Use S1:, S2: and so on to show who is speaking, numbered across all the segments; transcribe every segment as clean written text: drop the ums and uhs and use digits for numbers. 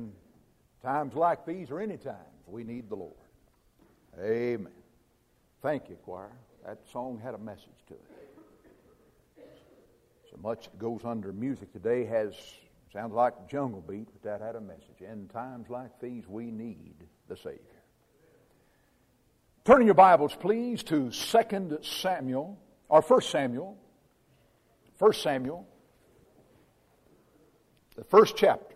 S1: in times like these or any times, we need the Lord. Amen. Thank you, choir. That song had a message to it. So much that goes under music today sounds like a jungle beat, but that had a message. In times like these, we need the Savior. Turn in your Bibles, please, to 2 Samuel, or 1 Samuel. 1 Samuel, the first chapter.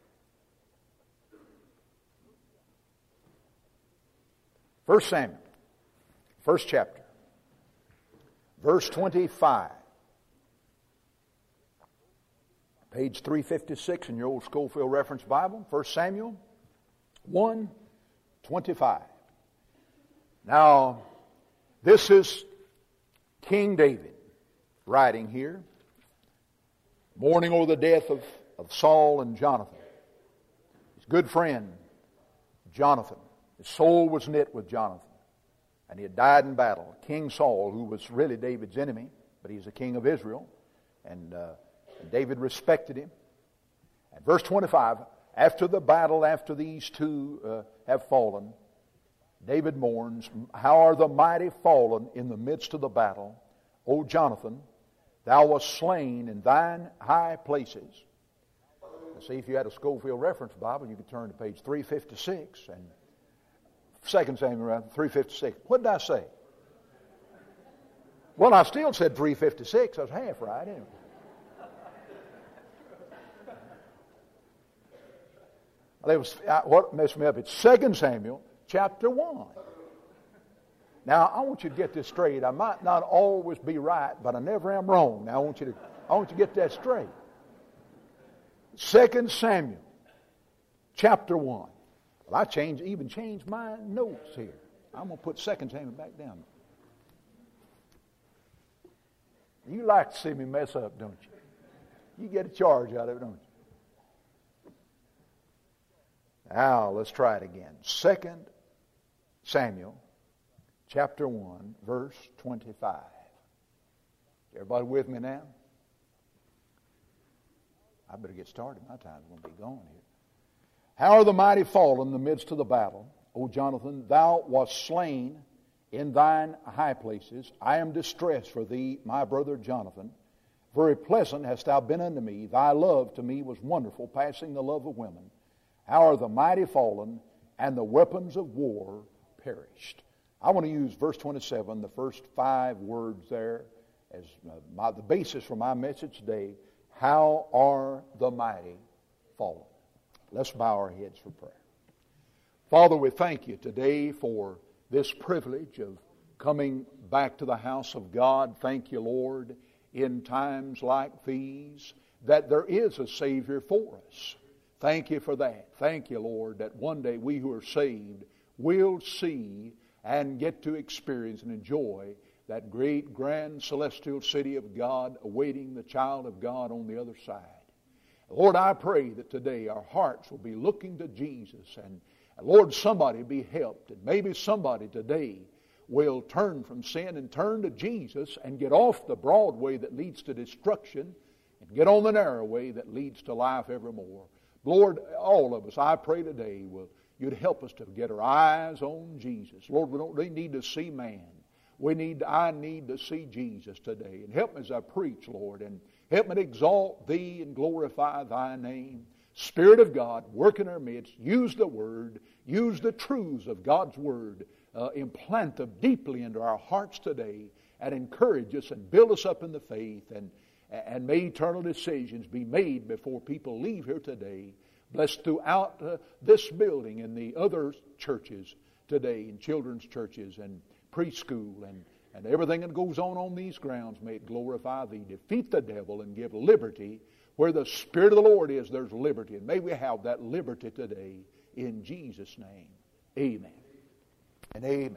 S1: 1 Samuel, first chapter, verse 25. Page 356 in your old Schofield Reference Bible, 1 Samuel 1:25. Now, this is King David writing here, mourning over the death of Saul and Jonathan. His good friend, Jonathan. His soul was knit with Jonathan, and he had died in battle. King Saul, who was really David's enemy, but he's a king of Israel, and David respected him. And verse 25, after the battle, after these two have fallen, David mourns, how are the mighty fallen in the midst of the battle? O Jonathan, thou wast slain in thine high places. Now, see, if you had a Schofield Reference Bible, you could turn to page 356 and 2 Samuel 356. What did I say? Well, I still said 356. I was half right, anyway. What messed me up? It's 2 Samuel chapter 1. Now, I want you to get this straight. I might not always be right, but I never am wrong. Now, I want you to get that straight. 2 Samuel chapter 1. Well, I even changed my notes here. I'm going to put 2 Samuel back down. You like to see me mess up, don't you? You get a charge out of it, don't you? Now, let's try it again. 2 Samuel chapter 1, verse 25. Everybody with me now? I better get started. My time's going to be gone here. How are the mighty fallen in the midst of the battle? O Jonathan, thou wast slain in thine high places. I am distressed for thee, my brother Jonathan. Very pleasant hast thou been unto me. Thy love to me was wonderful, passing the love of women. How are the mighty fallen, and the weapons of war perished? I want to use verse 27, the first 5 words there, as the basis for my message today. How are the mighty fallen? Let's bow our heads for prayer. Father, we thank you today for this privilege of coming back to the house of God. Thank you, Lord, in times like these, that there is a Savior for us. Thank you for that. Thank you, Lord, that one day we who are saved will see and get to experience and enjoy that great, grand, celestial city of God awaiting the child of God on the other side. Lord, I pray that today our hearts will be looking to Jesus, and Lord, somebody be helped, and maybe somebody today will turn from sin and turn to Jesus and get off the broad way that leads to destruction and get on the narrow way that leads to life evermore. Lord, all of us, I pray today, you'd help us to get our eyes on Jesus. Lord, we don't really need to see man. I need to see Jesus today. And help me as I preach, Lord, and help me to exalt Thee and glorify Thy name. Spirit of God, work in our midst. Use the Word. Use the truths of God's Word. Implant them deeply into our hearts today and encourage us and build us up in the faith. And may eternal decisions be made before people leave here today. Blessed throughout this building and the other churches today, in children's churches and preschool and everything that goes on these grounds. May it glorify Thee. Defeat the devil and give liberty. Where the Spirit of the Lord is, there's liberty. And may we have that liberty today in Jesus' name. Amen and amen.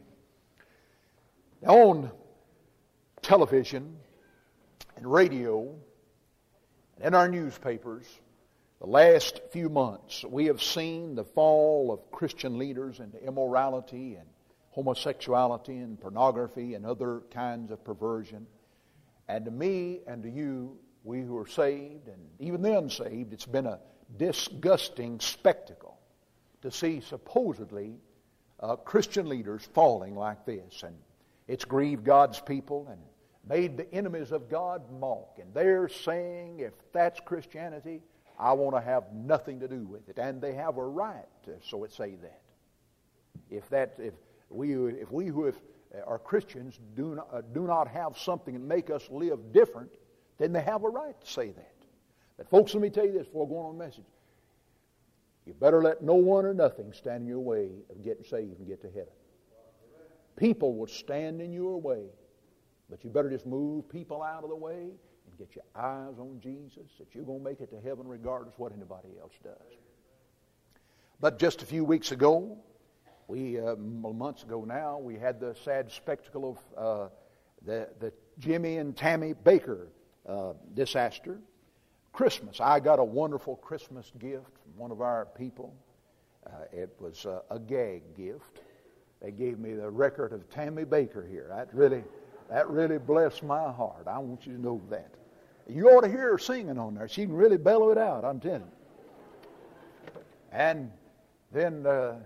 S1: Now, on television and radio and in our newspapers, the last few months, we have seen the fall of Christian leaders into immorality and homosexuality and pornography and other kinds of perversion. And to me and to you, we who are saved and even the unsaved, it's been a disgusting spectacle to see supposedly Christian leaders falling like this. And it's grieved God's people and made the enemies of God mock. And they're saying, if that's Christianity, I want to have nothing to do with it. And they have a right to so it say that. If we who are Christians do not have something that make us live different, then they have a right to say that. But folks, let me tell you this before going on the message. You better let no one or nothing stand in your way of getting saved and get to heaven. People will stand in your way, but you better just move people out of the way and get your eyes on Jesus, that you're going to make it to heaven regardless of what anybody else does. But just a few weeks ago, months ago now, we had the sad spectacle of the Jimmy and Tammy Bakker disaster. Christmas. I got a wonderful Christmas gift from one of our people. It was a gag gift. They gave me the record of Tammy Bakker here. That really blessed my heart. I want you to know that. You ought to hear her singing on there. She can really bellow it out, I'm telling you. And then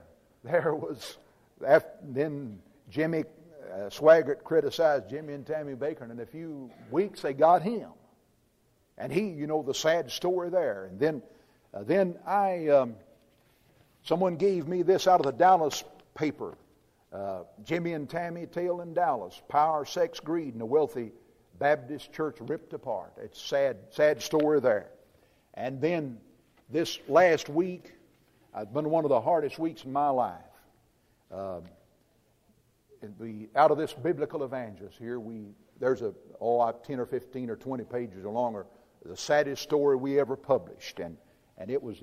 S1: then Jimmy Swaggart criticized Jimmy and Tammy Bakker, and in a few weeks they got him. And the sad story there. And then someone gave me this out of the Dallas paper. Jimmy and Tammy, Tale in Dallas. Power, sex, greed, and a wealthy Baptist church ripped apart. It's sad story there. And then this last week, it's been one of the hardest weeks in my life. Out of this biblical evangelist here, there's 10 or 15 or 20 pages or longer, the saddest story we ever published, and it was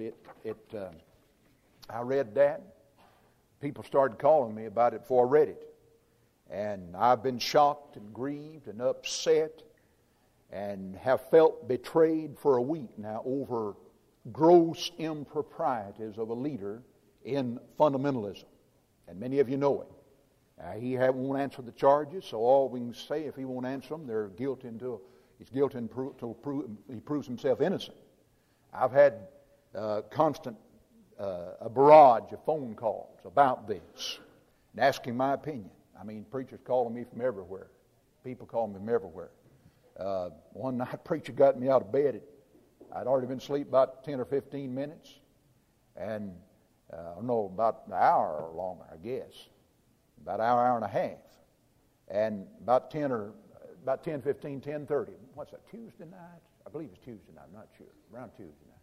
S1: I read that. People started calling me about it before I read it, and I've been shocked and grieved and upset, and have felt betrayed for a week now over gross improprieties of a leader in fundamentalism, and many of you know it. He won't answer the charges, so all we can say, if he won't answer them, they're guilty until he's guilty until he proves himself innocent. I've had constant a barrage of phone calls about this and asking my opinion. I mean, preachers calling me from everywhere. People calling me from everywhere. One night, preacher got me out of bed. I'd already been asleep about 10 or 15 minutes, and about an hour or longer, I guess. About an hour and a half. And about 10:15, 10:30. What's that, Tuesday night? I believe it's Tuesday night, I'm not sure. Around Tuesday night.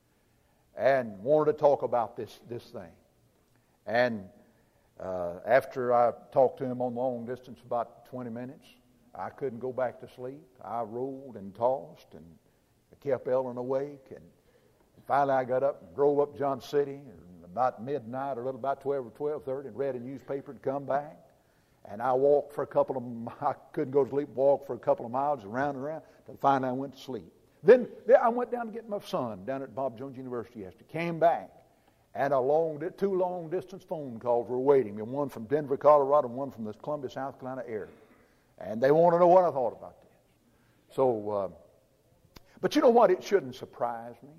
S1: And wanted to talk about this thing. And after I talked to him on the long distance about 20 minutes, I couldn't go back to sleep. I rolled and tossed and kept Ellen awake. And finally I got up and drove up to Johnson City about midnight, or a little about 12 or 12:30, and read a newspaper and come back. And I walked for I couldn't go to sleep, walked for a couple of miles around and around, till finally I went to sleep. Then I went down to get my son down at Bob Jones University yesterday. Came back, and two long distance phone calls were waiting me, one from Denver, Colorado, and one from the Columbia, South Carolina area. And they want to know what I thought about this. So, but you know what? It shouldn't surprise me.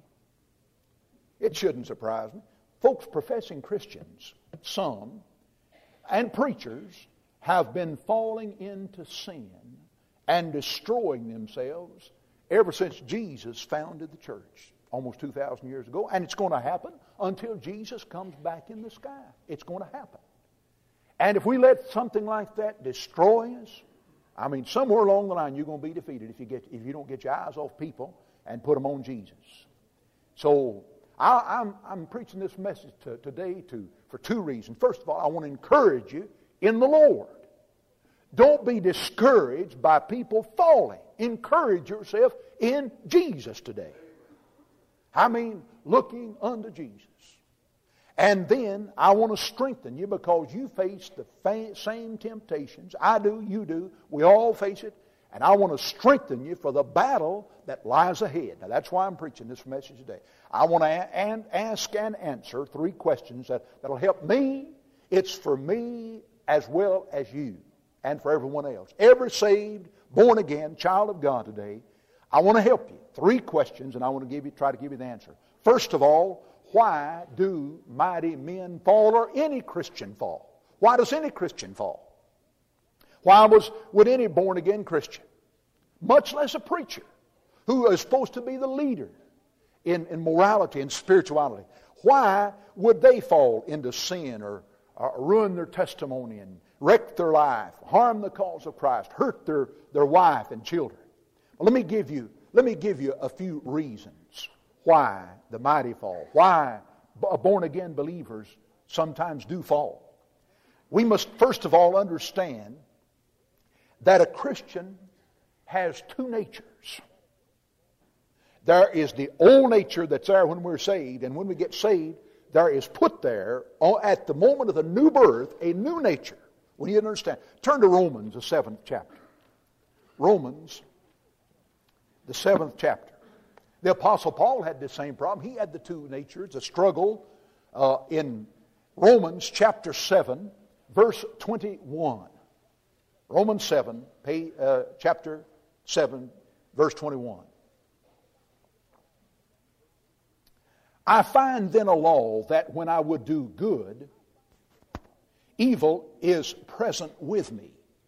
S1: It shouldn't surprise me. Folks, professing Christians, some, and preachers have been falling into sin and destroying themselves ever since Jesus founded the church almost 2,000 years ago. And it's going to happen until Jesus comes back in the sky. It's going to happen. And if we let something like that destroy us, I mean, somewhere along the line you're going to be defeated if you don't get your eyes off people and put them on Jesus. So I'm preaching this message today for two reasons. First of all, I want to encourage you in the Lord. Don't be discouraged by people falling. Encourage yourself in Jesus today. I mean, looking unto Jesus. And then I want to strengthen you because you face the same temptations. I do, you do. We all face it. And I want to strengthen you for the battle that lies ahead. Now, that's why I'm preaching this message today. I want to ask and answer three questions that'll help me. It's for me as well as you and for everyone else. Every saved, born-again child of God today, I want to help you. 3 questions, and I want to try to give you the answer. First of all, why do mighty men fall, or any Christian fall? Why does any Christian fall? Why would any born-again Christian, much less a preacher, who is supposed to be the leader in morality and spirituality, why would they fall into sin or ruin their testimony and wreck their life, harm the cause of Christ, hurt their wife and children? Well, let me give you a few reasons why the mighty fall, why born-again believers sometimes do fall. We must first of all understand that a Christian has 2 natures. There is the old nature that's there when we're saved, and when we get saved, there is put there, at the moment of the new birth, a new nature. We need to understand. Turn to Romans, the 7th chapter. Romans, the 7th chapter. The Apostle Paul had the same problem. He had the 2 natures, a struggle in Romans chapter 7, verse 21. Romans 7, chapter 7, verse 21. I find then a law that when I would do good, evil is present with me.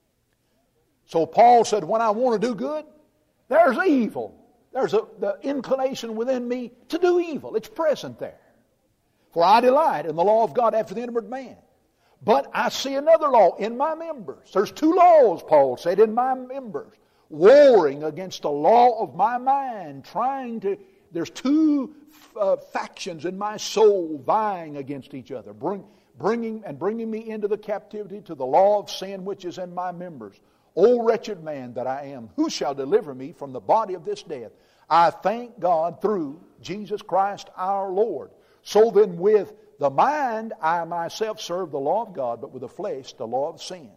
S1: So Paul said, when I want to do good, there's evil. There's the inclination within me to do evil. It's present there. For I delight in the law of God after the inward man. But I see another law in my members. There's 2 laws, Paul said, in my members. Warring against the law of my mind. There's 2 factions in my soul vying against each other. Bringing me into the captivity to the law of sin which is in my members. O wretched man that I am, who shall deliver me from the body of this death? I thank God through Jesus Christ our Lord. So then with the mind I myself serve the law of God, but with the flesh the law of sin.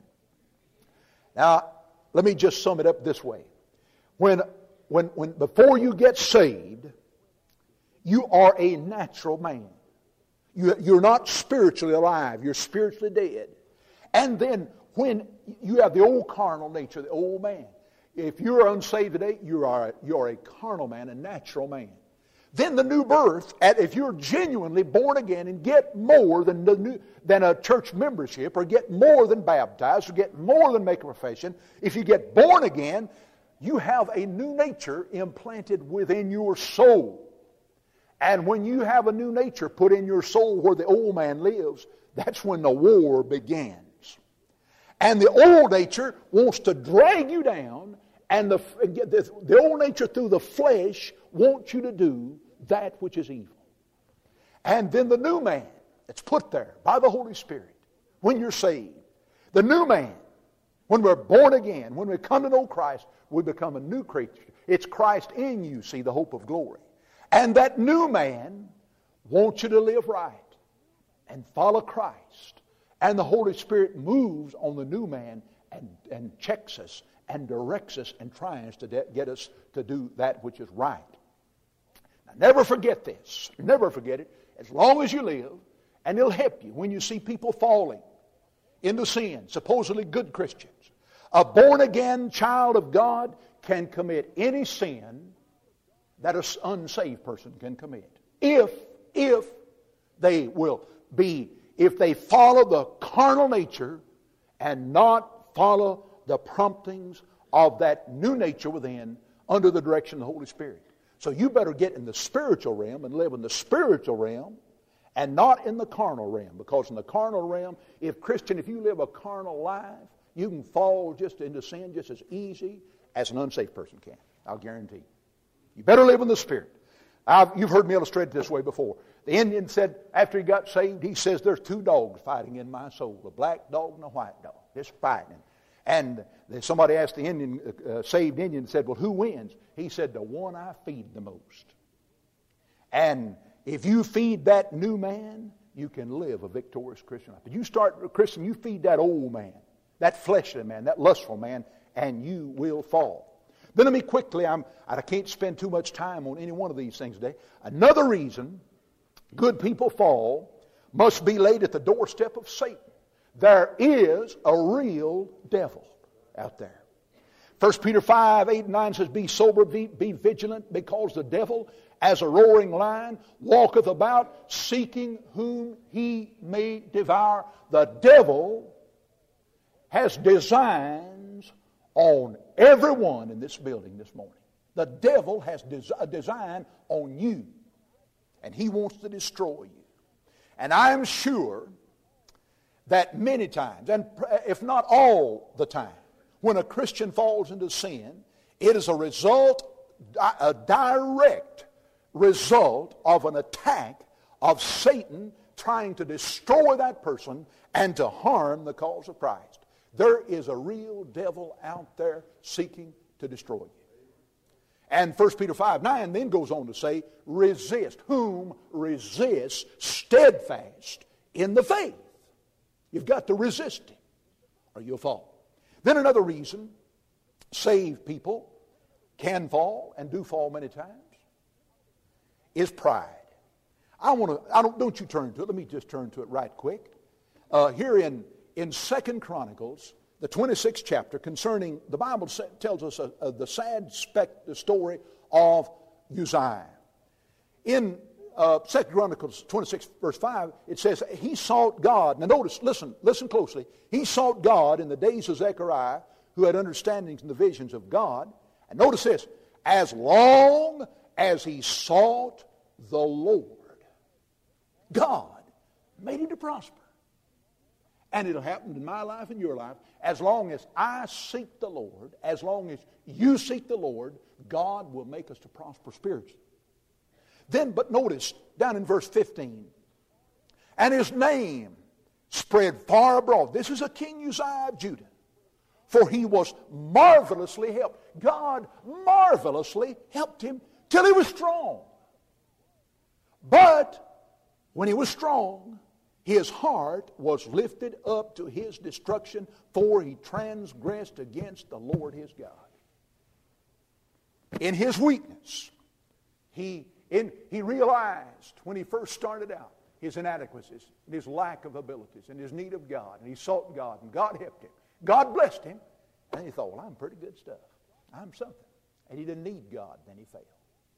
S1: Now, let me just sum it up this way. When before you get saved, you are a natural man. You're not spiritually alive. You're spiritually dead. And then when you have the old carnal nature, the old man. If you're unsaved today, you're a carnal man, a natural man. Then the new birth, if you're genuinely born again and get more than a church membership, or get more than baptized, or get more than make a profession, if you get born again, you have a new nature implanted within your soul. And when you have a new nature put in your soul where the old man lives, that's when the war begins. And the old nature wants to drag you down, and the old nature through the flesh wants you to do that which is evil. And then the new man that's put there by the Holy Spirit when you're saved, the new man, when we're born again, when we come to know Christ, we become a new creature. It's Christ in you, see, the hope of glory. And that new man wants you to live right and follow Christ. And the Holy Spirit moves on the new man and checks us and directs us and tries to get us to do that which is right. Now, never forget this. Never forget it. As long as you live, and it'll help you when you see people falling into sin, supposedly good Christians. A born-again child of God can commit any sin that an unsaved person can commit. If they follow the carnal nature and not follow the promptings of that new nature within under the direction of the Holy Spirit. So you better get in the spiritual realm and live in the spiritual realm and not in the carnal realm. Because in the carnal realm, if you live a carnal life, you can fall just into sin just as easy as an unsaved person can. I'll guarantee you. You better live in the Spirit. You've heard me illustrate it this way before. The Indian said, after he got saved, he says, there's 2 dogs fighting in my soul, a black dog and a white dog, just fighting. And somebody asked the Indian, saved Indian, said, well, who wins? He said, the one I feed the most. And if you feed that new man, you can live a victorious Christian life. But you start a Christian, you feed that old man, that fleshly man, that lustful man, and you will fall. Then let me quickly, I can't spend too much time on any one of these things today. Another reason good people fall must be laid at the doorstep of Satan. There is a real devil out there. 1 Peter 5, 8 and 9 says, Be sober, be vigilant, because the devil, as a roaring lion, walketh about, seeking whom he may devour. The devil has designs on everyone in this building this morning. The devil has a design on you, and he wants to destroy you. And I am sure that many times, and if not all the time, when a Christian falls into sin, it is a direct result of an attack of Satan trying to destroy that person and to harm the cause of Christ. There is a real devil out there seeking to destroy you. And 1 Peter 5, 9 then goes on to say, resist. Whom resist steadfast in the faith. You've got to resist him or you'll fall. Then another reason saved people can fall and do fall many times is pride. Don't you turn to it. Let me just turn to it right quick. Here in 2 Chronicles, the 26th chapter, concerning, the Bible tells us the sad story of Uzziah. In 2 Chronicles 26, verse 5, it says, he sought God. Now notice, listen closely. He sought God in the days of Zechariah, who had understandings in the visions of God. And notice this, as long as he sought the Lord, God made him to prosper. And it'll happen in my life and your life. As long as I seek the Lord, as long as you seek the Lord, God will make us to prosper spiritually. Then, but notice, down in verse 15, and his name spread far abroad. This is a King Uzziah of Judah. For he was marvelously helped. God marvelously helped him till he was strong. But when he was strong, his heart was lifted up to his destruction, for he transgressed against the Lord his God. In his weakness, he realized when he first started out his inadequacies and his lack of abilities and his need of God. And he sought God, and God helped him. God blessed him. And he thought, well, I'm pretty good stuff. I'm something. And he didn't need God. Then he failed.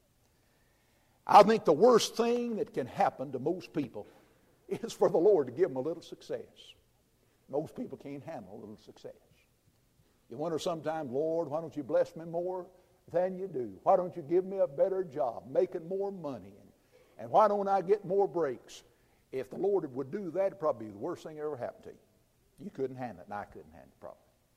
S1: I think the worst thing that can happen to most people is for the Lord to give them a little success. Most people can't handle a little success. You wonder sometimes, Lord, why don't you bless me more than you do? Why don't you give me a better job, making more money? And why don't I get more breaks? If the Lord would do that, it'd probably be the worst thing that ever happened to you. You couldn't handle it, and I couldn't handle it probably.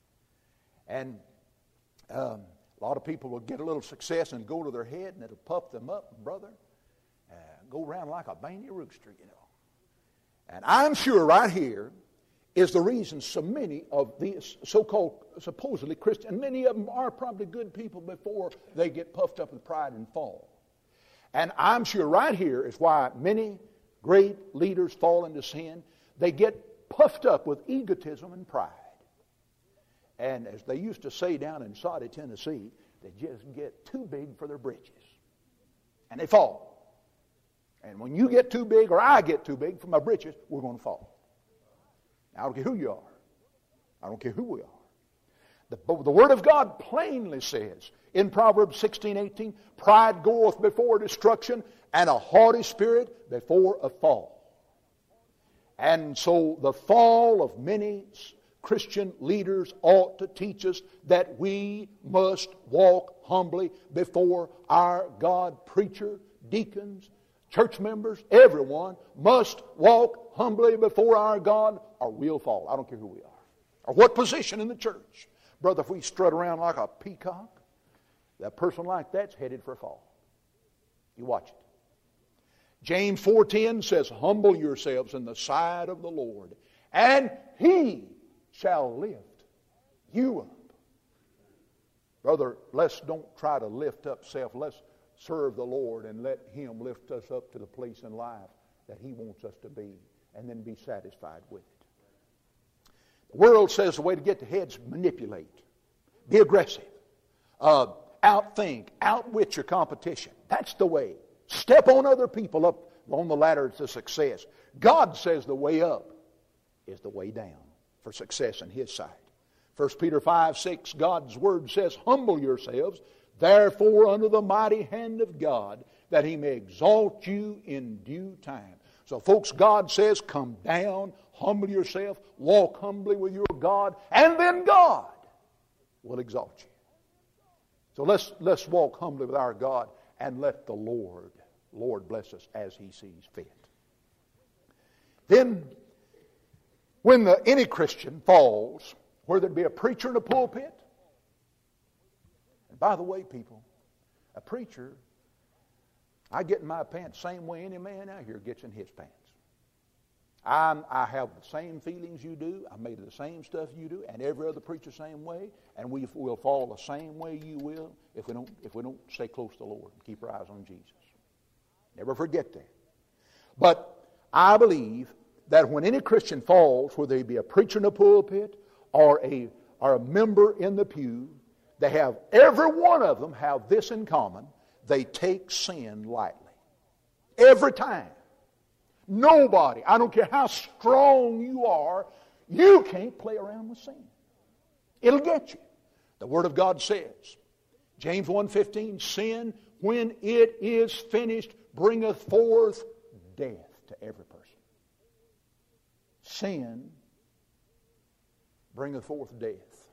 S1: And a lot of people will get a little success and go to their head, and it'll puff them up, brother. Go around like a bangy rooster, you know. And I'm sure right here is the reason so many of these so-called supposedly Christian, and many of them are probably good people before they get puffed up with pride and fall. And I'm sure right here is why many great leaders fall into sin. They get puffed up with egotism and pride. And as they used to say down in Soddy, Tennessee, they just get too big for their britches. And they fall. And when you get too big, or I get too big for my britches, we're going to fall. Now, I don't care who you are. I don't care who we are. The Word of God plainly says in Proverbs 16:18, pride goeth before destruction, and a haughty spirit before a fall. And so the fall of many Christian leaders ought to teach us that we must walk humbly before our God. Preacher, deacons, church members, everyone must walk humbly before our God, or we'll fall. I don't care who we are or what position in the church. Brother, if we strut around like a peacock, that person like that's headed for a fall. You watch it. James 4:10 says, humble yourselves in the sight of the Lord, and He shall lift you up. Brother, let's don't try to lift up self. Let's serve the Lord and let Him lift us up to the place in life that He wants us to be, and then be satisfied with it. The world says the way to get to head is manipulate, be aggressive, outthink, outwit your competition. That's the way. Step on other people up on the ladder to success. God says the way up is the way down for success in His sight. 1 Peter 5:6, God's Word says, humble yourselves, therefore, under the mighty hand of God, that He may exalt you in due time. So, folks, God says, come down, humble yourself, walk humbly with your God, and then God will exalt you. So let's walk humbly with our God and let the Lord bless us as He sees fit. Then, when any Christian falls, whether it be a preacher in a pulpit, and by the way, people, a preacher, I get in my pants the same way any man out here gets in his pants. I have the same feelings you do. I'm made of the same stuff you do, and every other preacher the same way. And we will fall the same way you will if we don't stay close to the Lord and keep our eyes on Jesus. Never forget that. But I believe that when any Christian falls, whether he be a preacher in the pulpit or a member in the pew, they have, every one of them have this in common: they take sin lightly. Every time. Nobody, I don't care how strong you are, you can't play around with sin. It'll get you. The Word of God says, James 1:15, sin, when it is finished, bringeth forth death to every person. Sin bringeth forth death.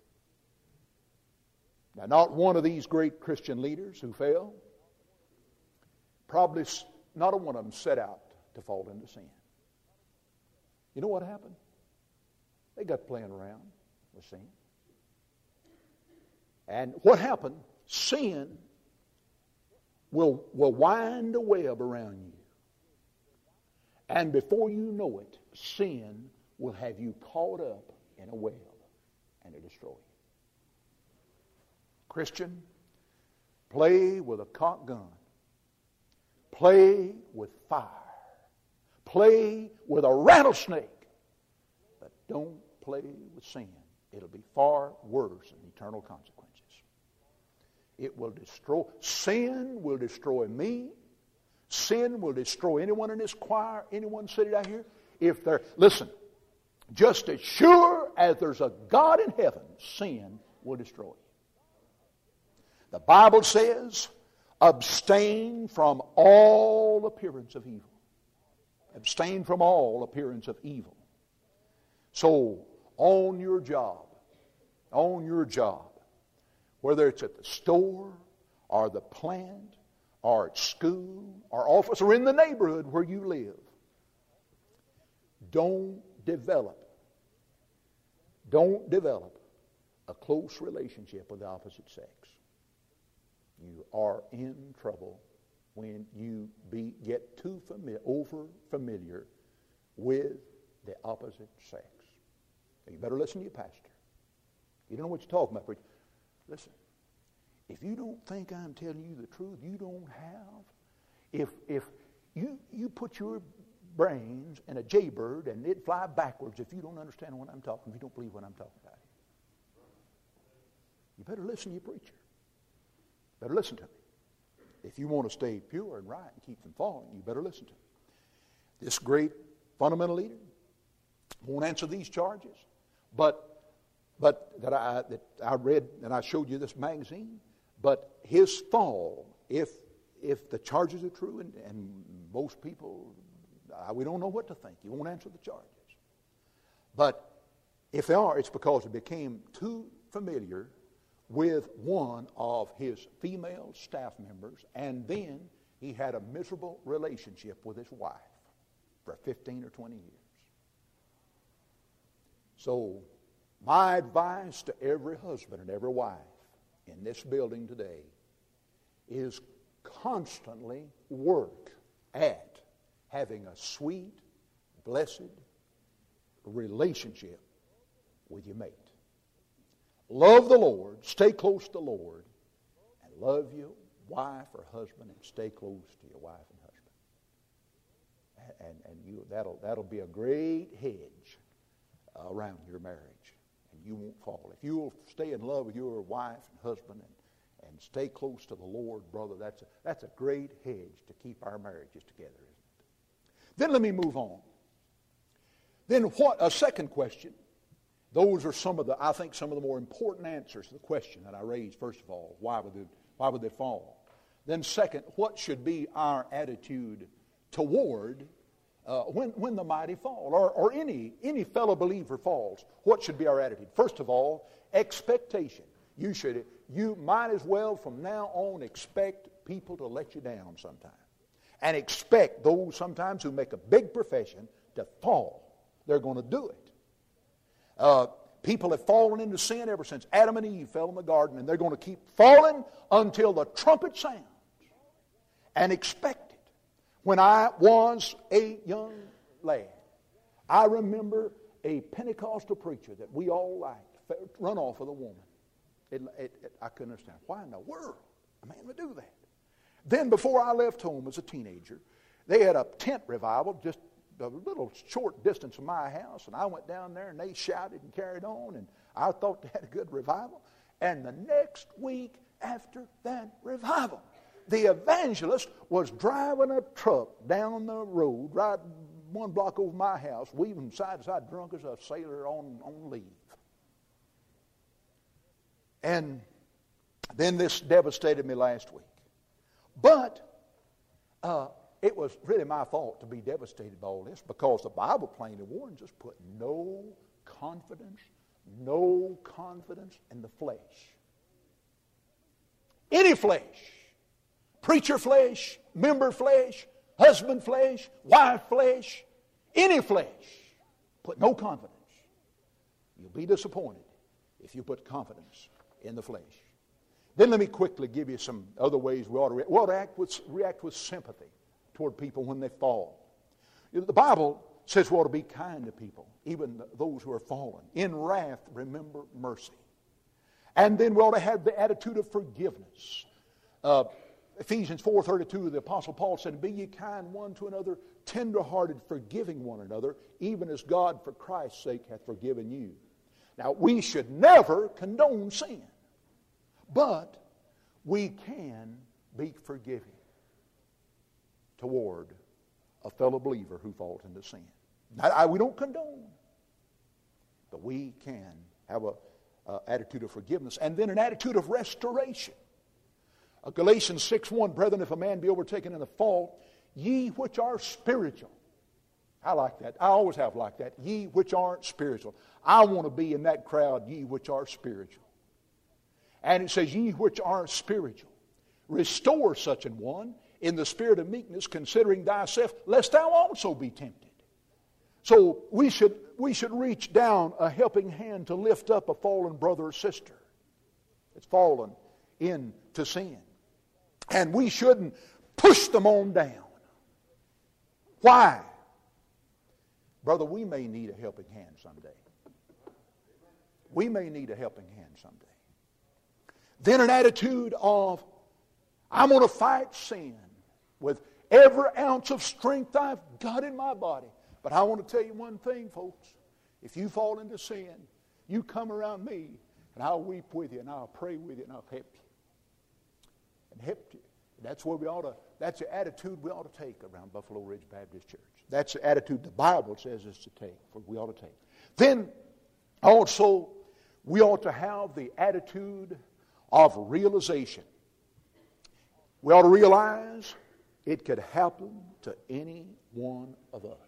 S1: Now, not one of these great Christian leaders who fell, probably not a one of them set out to fall into sin. You know what happened? They got playing around with sin. And what happened? Sin will wind a web around you. And before you know it, sin will have you caught up in a web and it'll destroy you. Christian, play with a cocked gun. Play with fire. Play with a rattlesnake. But don't play with sin. It'll be far worse than eternal consequences. It will destroy. Sin will destroy me. Sin will destroy anyone in this choir, anyone sitting out here. Listen, just as sure as there's a God in heaven, sin will destroy you. The Bible says, abstain from all appearance of evil. Abstain from all appearance of evil. So, on your job, whether it's at the store, or the plant, or at school, or office, or in the neighborhood where you live, don't develop a close relationship with the opposite sex. You are in trouble when you get too familiar with the opposite sex. You better listen to your pastor. You don't know what you're talking about, preacher. Listen, if you don't think I'm telling you the truth, you don't have. If you put your brains in a jaybird and it'd fly backwards if you don't understand what I'm talking, if you don't believe what I'm talking about. You better listen to your preacher. Better listen to me. If you want to stay pure and right and keep from falling, you better listen to me. This great fundamental leader won't answer these charges, but that I read and I showed you this magazine. But his fall, if the charges are true, and most people, we don't know what to think. You won't answer the charges. But if they are, it's because he became too familiar with one of his female staff members, and then he had a miserable relationship with his wife for 15 or 20 years. So, my advice to every husband and every wife in this building today is constantly work at having a sweet, blessed relationship with your mate. Love the Lord, stay close to the Lord, and love your wife or husband and stay close to your wife and husband. And that'll be a great hedge around your marriage, and you won't fall. If you'll stay in love with your wife and husband and stay close to the Lord, brother, that's a great hedge to keep our marriages together, isn't it? Then let me move on. Then what? A second question Those are some of the more important answers to the question that I raised. First of all, why would they fall? Then second, what should be our attitude toward when the mighty fall, or any fellow believer falls? What should be our attitude? First of all, expectation. You might as well from now on expect people to let you down sometime, and expect those sometimes who make a big profession to fall. They're going to do it. People have fallen into sin ever since Adam and Eve fell in the garden, and they're going to keep falling until the trumpet sounds. And expect it. When I was a young lad, I remember a Pentecostal preacher that we all liked run off with a woman. I couldn't understand. Why in the world a man would do that? Then before I left home as a teenager, they had a tent revival just a little short distance from my house, and I went down there and they shouted and carried on, and I thought they had a good revival. And the next week after that revival, the evangelist was driving a truck down the road right 1 block over my house, weaving side to side, drunk as a sailor on leave. And then this devastated me last week. But it was really my fault to be devastated by all this, because the Bible plainly warns us, put no confidence in the flesh. Any flesh. Preacher flesh, member flesh, husband flesh, wife flesh, any flesh. Put no confidence. You'll be disappointed if you put confidence in the flesh. Then let me quickly give you some other ways we ought to react with sympathy toward people when they fall. The Bible says we ought to be kind to people, even those who are fallen. In wrath, remember mercy. And then we ought to have the attitude of forgiveness. Ephesians 4:32, the Apostle Paul said, "Be ye kind one to another, tender-hearted, forgiving one another, even as God for Christ's sake hath forgiven you." Now, we should never condone sin, but we can be forgiving toward a fellow believer who falls into sin. Now, we don't condone, but we can have an attitude of forgiveness, and then an attitude of restoration. Galatians 6:1, "Brethren, if a man be overtaken in a fault, ye which are spiritual." I like that. I always have liked that. Ye which are spiritual. I want to be in that crowd, ye which are spiritual. And it says, "Ye which are spiritual, restore such an one in the spirit of meekness, considering thyself, lest thou also be tempted." So we should reach down a helping hand to lift up a fallen brother or sister that's fallen into sin. And we shouldn't push them on down. Why? Brother, we may need a helping hand someday. We may need a helping hand someday. Then an attitude of, I'm going to fight sin with every ounce of strength I've got in my body. But I want to tell you one thing, folks. If you fall into sin, you come around me, and I'll weep with you, and I'll pray with you, and I'll help you. And help you. That's the attitude we ought to take around Buffalo Ridge Baptist Church. That's the attitude the Bible says us to take, we ought to take. Then, also, we ought to have the attitude of realization. We ought to realize it could happen to any one of us.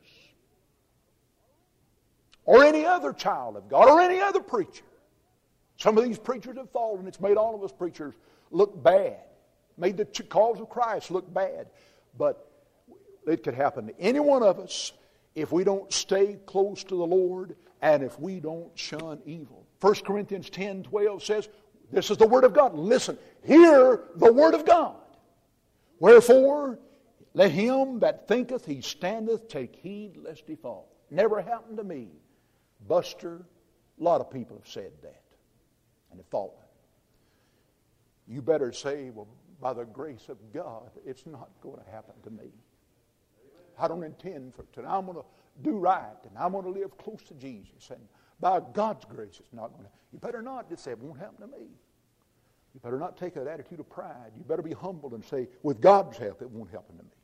S1: Or any other child of God, or any other preacher. Some of these preachers have fallen. It's made all of us preachers look bad. Made the cause of Christ look bad. But it could happen to any one of us if we don't stay close to the Lord and if we don't shun evil. 1 Corinthians 10:12 says, this is the Word of God. Listen, hear the Word of God. Wherefore, let him that thinketh he standeth take heed lest he fall. Never happened to me. Buster, a lot of people have said that and have fallen. You better say, well, by the grace of God, it's not going to happen to me. I don't intend for it to. I'm going to do right, and I'm going to live close to Jesus. And by God's grace, it's not going to. You better not just say, it won't happen to me. You better not take that attitude of pride. You better be humble and say, with God's help, it won't happen to me.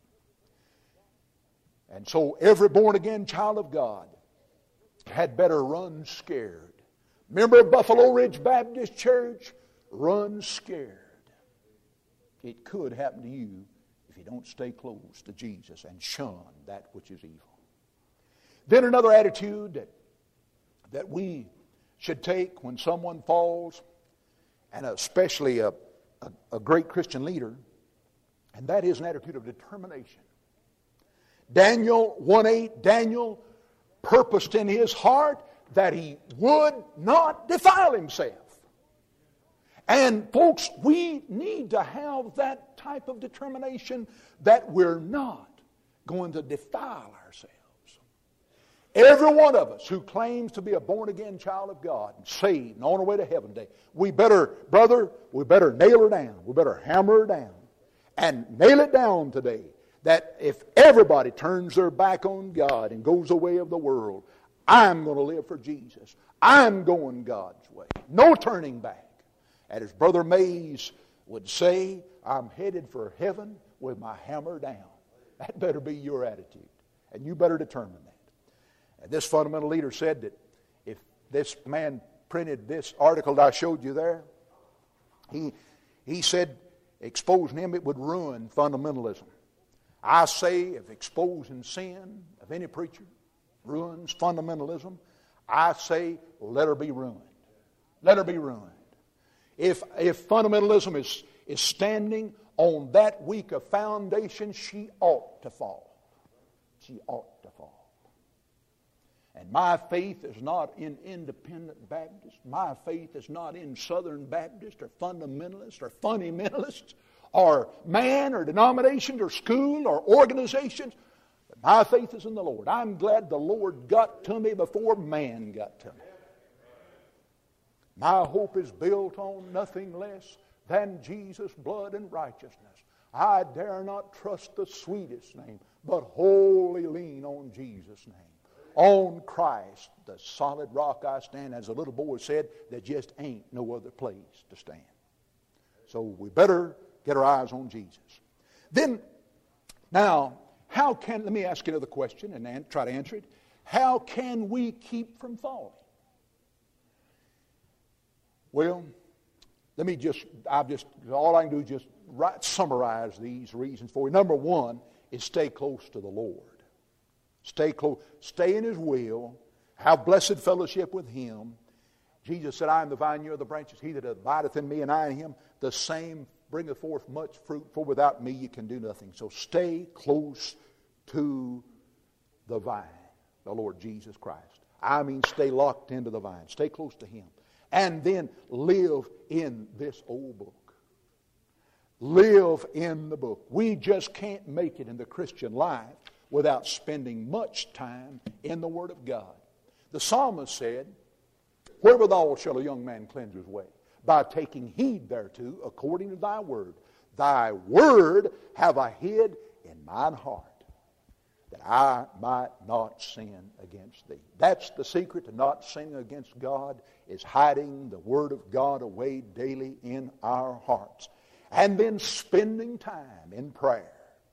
S1: And so every born-again child of God had better run scared Member of Buffalo Ridge Baptist Church, run scared. It could happen to you if you don't stay close to Jesus and shun that which is evil. Then another attitude that we should take when someone falls, and especially a great Christian leader, and that is an attitude of determination. Daniel 1:8, Daniel purposed in his heart that he would not defile himself. And folks, we need to have that type of determination that we're not going to defile ourselves. Every one of us who claims to be a born-again child of God, saved and on our way to heaven day, we better nail her down. We better hammer her down and nail it down today that if everybody turns their back on God and goes the way of the world, I'm going to live for Jesus. I'm going God's way. No turning back. And as Brother Mays would say, I'm headed for heaven with my hammer down. That better be your attitude. And you better determine that. And this fundamental leader said that if this man printed this article that I showed you there, he said exposing him, it would ruin fundamentalism. I say if exposing sin of any preacher ruins fundamentalism, I say let her be ruined. Let her be ruined. If fundamentalism is standing on that weak a foundation, she ought to fall. She ought to fall. And my faith is not in independent Baptists. My faith is not in Southern Baptists or fundamentalists or fundamentalists or man or denominations or school or organizations. But my faith is in the Lord. I'm glad the Lord got to me before man got to me. My hope is built on nothing less than Jesus' blood and righteousness. I dare not trust the sweetest name, but wholly lean on Jesus' name. On Christ, the solid rock I stand. As a little boy said, there just ain't no other place to stand. So we better get our eyes on Jesus. Then, now, let me ask you another question and try to answer it. How can we keep from falling? Well, all I can do is just summarize these reasons for you. Number one is stay close to the Lord. Stay close. Stay in His will. Have blessed fellowship with Him. Jesus said, I am the vine, you are the branches. He that abideth in me and I in him, the same bringeth forth much fruit. For without me you can do nothing. So stay close to the vine, the Lord Jesus Christ. I mean stay locked into the vine. Stay close to Him. And then live in this old book. Live in the book. We just can't make it in the Christian life without spending much time in the Word of God. The psalmist said, wherewithal shall a young man cleanse his way? By taking heed thereto according to thy word. Thy word have I hid in mine heart, that I might not sin against thee. That's the secret to not sinning against God, is hiding the Word of God away daily in our hearts. And then spending time in prayer.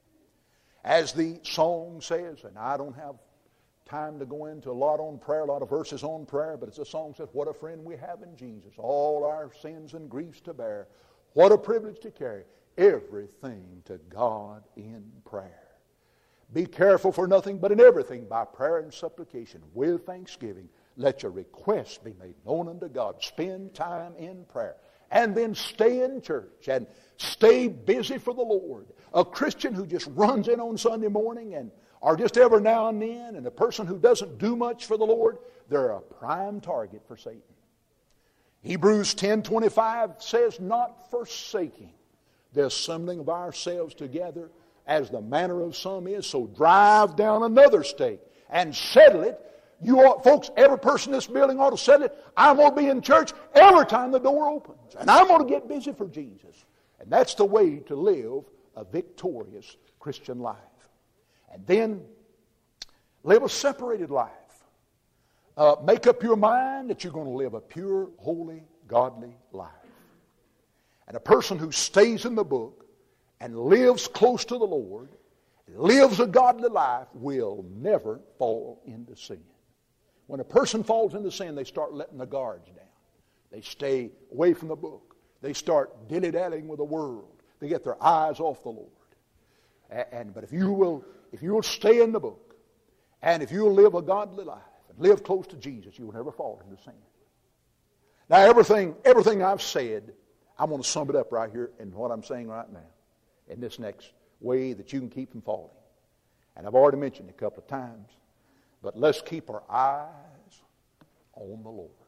S1: As the song says, and I don't have time to go into a lot on prayer, a lot of verses on prayer, but it's a song that says, what a friend we have in Jesus, all our sins and griefs to bear. What a privilege to carry everything to God in prayer. Be careful for nothing, but in everything by prayer and supplication with thanksgiving. Let your requests be made known unto God. Spend time in prayer. And then stay in church and stay busy for the Lord. A Christian who just runs in on Sunday morning or just every now and then, and a person who doesn't do much for the Lord, they're a prime target for Satan. Hebrews 10:25 says, not forsaking the assembling of ourselves together, as the manner of some is, so drive down another stake and settle it. You ought, folks, every person in this building ought to settle it. I'm going to be in church every time the door opens. And I'm going to get busy for Jesus. And that's the way to live a victorious Christian life. And then live a separated life. Make up your mind that you're going to live a pure, holy, godly life. And a person who stays in the book and lives close to the Lord, lives a godly life, will never fall into sin. When a person falls into sin, they start letting the guards down. They stay away from the book. They start dilly-dallying with the world. They get their eyes off the Lord. But if you will stay in the book, and if you'll live a godly life and live close to Jesus, you will never fall into sin. Now, everything I've said, I'm going to sum it up right here in what I'm saying right now, in this next way that you can keep from falling. And I've already mentioned it a couple of times, but let's keep our eyes on the Lord.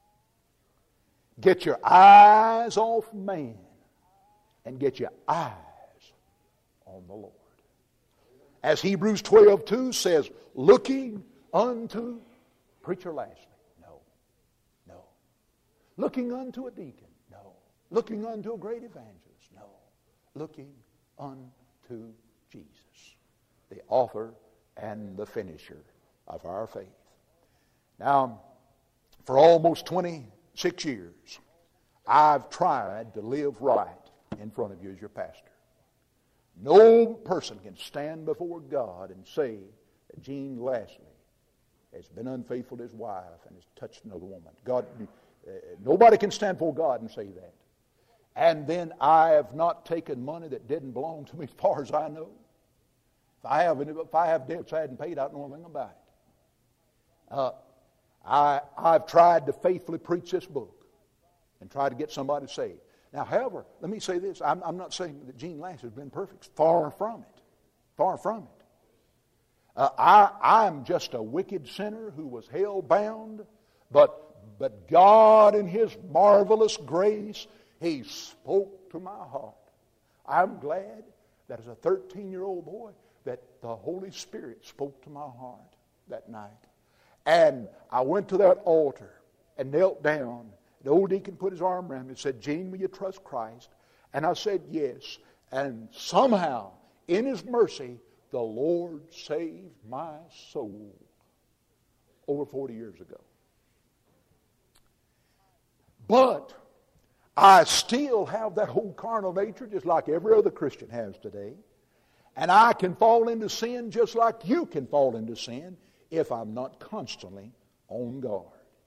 S1: Get your eyes off man and get your eyes on the Lord. As Hebrews 12:2 says, looking unto, preacher Lashley, no. Looking unto a deacon, no. Looking unto a great evangelist, no. Looking unto Jesus, the author and the finisher of our faith. Now, for almost 26 years, I've tried to live right in front of you as your pastor. No person can stand before God and say that Gene Lashley has been unfaithful to his wife and has touched another woman. Nobody can stand before God and say that. And then I have not taken money that didn't belong to me as far as I know. If I have debts I hadn't paid, I don't know anything about it. I've tried to faithfully preach this book and try to get somebody saved. Now, however, let me say this. I'm not saying that Gene Lashley has been perfect. Far from it. Far from it. I'm just a wicked sinner who was hell-bound, but God in His marvelous grace, He spoke to my heart. I'm glad that as a 13-year-old boy that the Holy Spirit spoke to my heart that night. And I went to that altar and knelt down. The old deacon put his arm around me and said, Gene, will you trust Christ? And I said, yes. And somehow, in His mercy, the Lord saved my soul over 40 years ago. But I still have that whole carnal nature just like every other Christian has today. And I can fall into sin just like you can fall into sin if I'm not constantly on guard.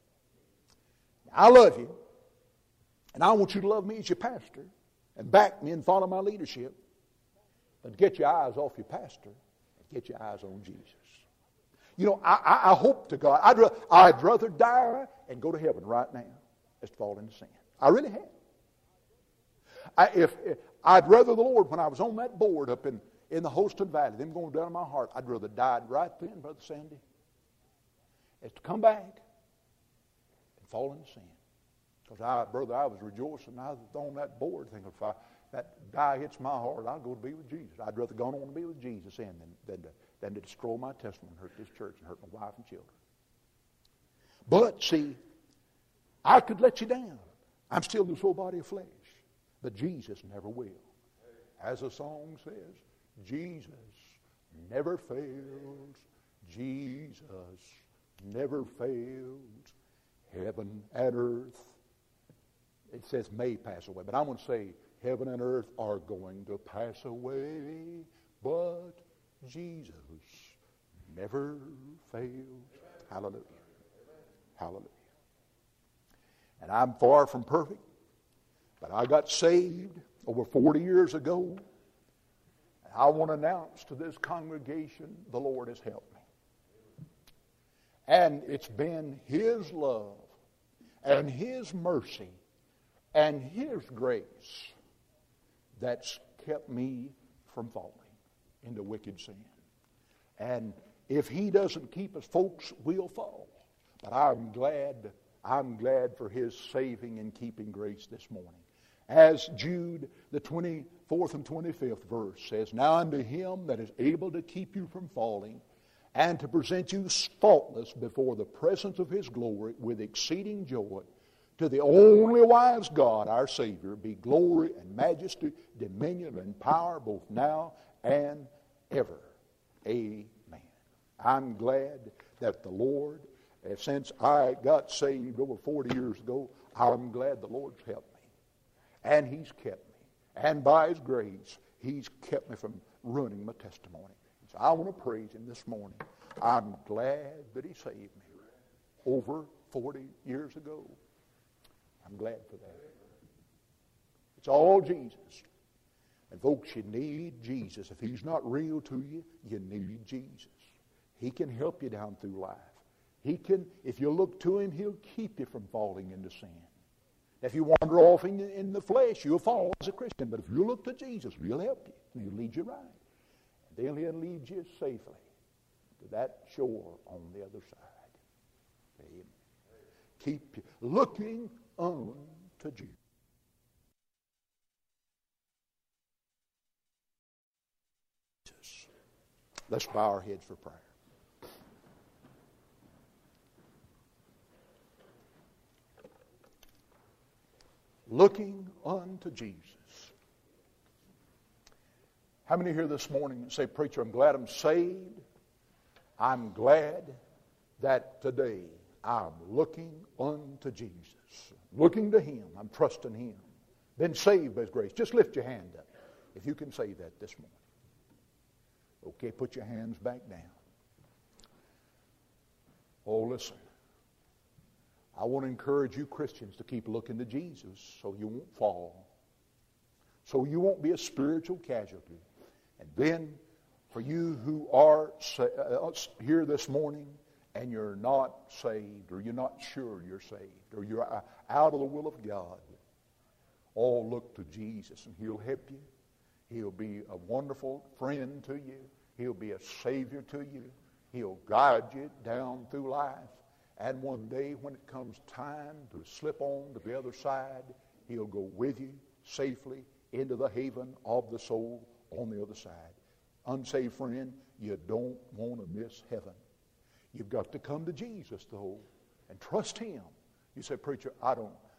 S1: I love you, and I want you to love me as your pastor and back me and follow my leadership. But get your eyes off your pastor and get your eyes on Jesus. You know, I hope to God, I'd rather die and go to heaven right now as to fall into sin. I really have. I'd rather the Lord, when I was on that board up in the Holston Valley, them going down in my heart, I'd rather died right then, Brother Sandy, as to come back fall into sin. Because I was rejoicing. I was on that board thinking, if that guy hits my heart, I'll go to be with Jesus. I'd rather go on to be with Jesus than to destroy my testimony and hurt this church and hurt my wife and children. But, see, I could let you down. I'm still this old body of flesh. But Jesus never will. As the song says, Jesus never fails. Jesus never fails. Heaven and earth, it says may pass away, but I'm going to say heaven and earth are going to pass away, but Jesus never fails. Hallelujah. Hallelujah. And I'm far from perfect, but I got saved over 40 years ago. And I want to announce to this congregation, the Lord has helped me. And it's been His love and His mercy and His grace that's kept me from falling into wicked sin. And if He doesn't keep us, folks will fall. But I'm glad for His saving and keeping grace this morning. As Jude, the 24th and 25th verse says, now unto Him that is able to keep you from falling, and to present you faultless before the presence of His glory with exceeding joy, to the only wise God, our Savior, be glory and majesty, dominion and power, both now and ever. Amen. I'm glad that the Lord, since I got saved over 40 years ago, I'm glad the Lord's helped me. And He's kept me. And by His grace, He's kept me from ruining my testimony. So I want to praise Him this morning. I'm glad that He saved me over 40 years ago. I'm glad for that. It's all Jesus. And folks, you need Jesus. If He's not real to you, you need Jesus. He can help you down through life. He can, if you look to Him, He'll keep you from falling into sin. If you wander off in the flesh, you'll fall as a Christian. But if you look to Jesus, He'll help you. He'll lead you right. And then He'll lead you safely to that shore on the other side. Amen. Keep looking unto Jesus. Let's bow our heads for prayer. Looking unto Jesus. How many here this morning say, Preacher, I'm glad I'm saved. I'm glad that today I'm looking unto Jesus. Looking to Him. I'm trusting Him. Been saved by His grace. Just lift your hand up if you can say that this morning. Okay, put your hands back down. Oh, listen. I want to encourage you Christians to keep looking to Jesus so you won't fall. So you won't be a spiritual casualty. And then for you who are here this morning and you're not saved, or you're not sure you're saved, or you're out of the will of God, all look to Jesus and He'll help you. He'll be a wonderful friend to you. He'll be a Savior to you. He'll guide you down through life. And one day when it comes time to slip on to the other side, He'll go with you safely into the haven of the soul on the other side. Unsaved friend, you don't want to miss heaven. You've got to come to Jesus, though, and trust Him. You say, Preacher, I've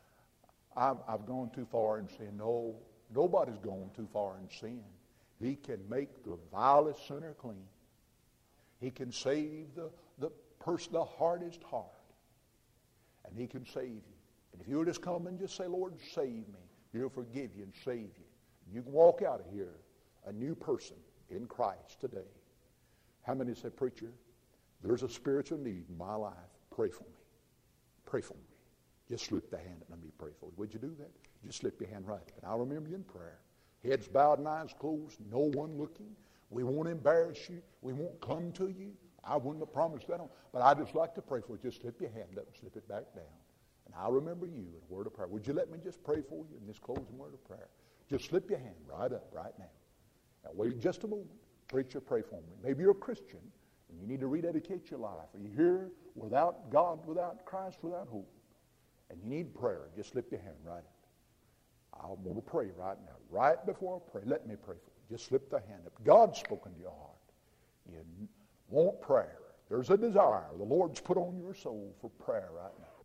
S1: gone too far in sin. No, nobody's gone too far in sin. He can make the vilest sinner clean. He can save the person, the hardest heart. And He can save you. And if you'll just come and just say, Lord, save me, He'll forgive you and save you. You can walk out of here a new person in Christ today. How many say, Preacher, there's a spiritual need in my life. Pray for me. Pray for me. Just slip the hand up and let me pray for you. Would you do that? Just slip your hand right up. And I'll remember you in prayer. Heads bowed and eyes closed, no one looking. We won't embarrass you. We won't come to you. I wouldn't have promised that. But I'd just like to pray for you. Just slip your hand up and slip it back down. And I'll remember you in a word of prayer. Would you let me just pray for you in this closing word of prayer? Just slip your hand right up right now. Now wait just a moment. Preacher, pray for me. Maybe you're a Christian and you need to rededicate your life. Are you here without God, without Christ, without hope? And you need prayer. Just slip your hand right up. I want to pray right now. Right before I pray, let me pray for you. Just slip the hand up. God's spoken to your heart. You want prayer. There's a desire the Lord's put on your soul for prayer right now.